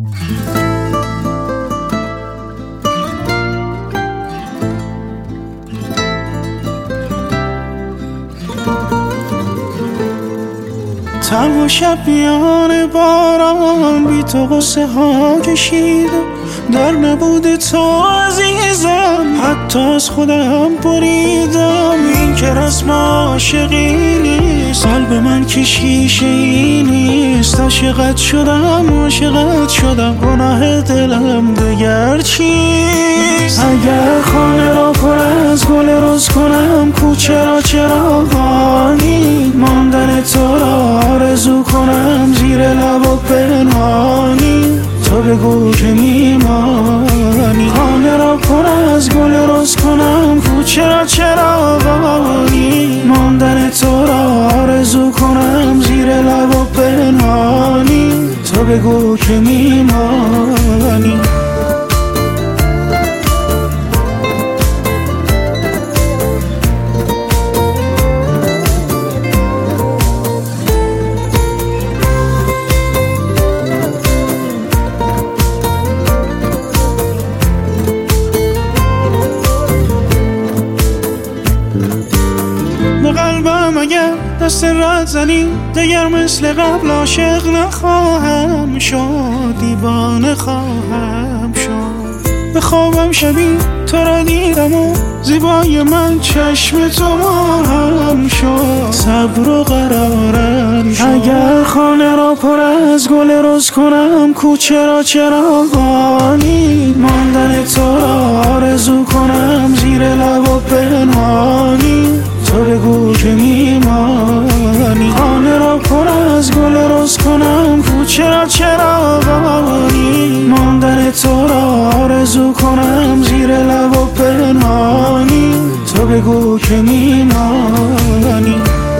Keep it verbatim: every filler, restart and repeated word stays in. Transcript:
تنها شب میان باران بی تو قصه ها کشیدم، در نبود تو عزیزم حتی از خودم بریدم. این که رسم عاشقی نیست، قلب من که شیشه ای نیست. عاشقت شدم عاشقت شدم، گناه دلم دگر چیست؟ اگر خانه را پر از گل رز کنم، کوچه را چراغانی، ماندن تو را آرزو کنم زیر لب و پنهانی. تو بگو که میمانی، خانه را پر از گل رز کنم، کوچه را چراغانی، ماندن تو را آرزو کنم زیر لب و پنهانی. تو بگو که میمانی. به قلبم اگر دست رد زنی، دیگر مثل قبل عاشق نخواهم شد، دیوانه خواهم شد. به خوابم شبی تو را دیدم و زیبای من چشم تو ماهم شد، صبر و قرارم شد. اگر خانه را پر از گل رز کنم، کوچه را چراغانی، ماندن تو را آرزو کنم زیر لب و پنهانی. تو بگو که میمانی، خانه را پر از گل رز کنم، کوچه را چراغانی، ماندن تو را آرزو کنم زیر لب و پنهانی. تو بگو که میمانی.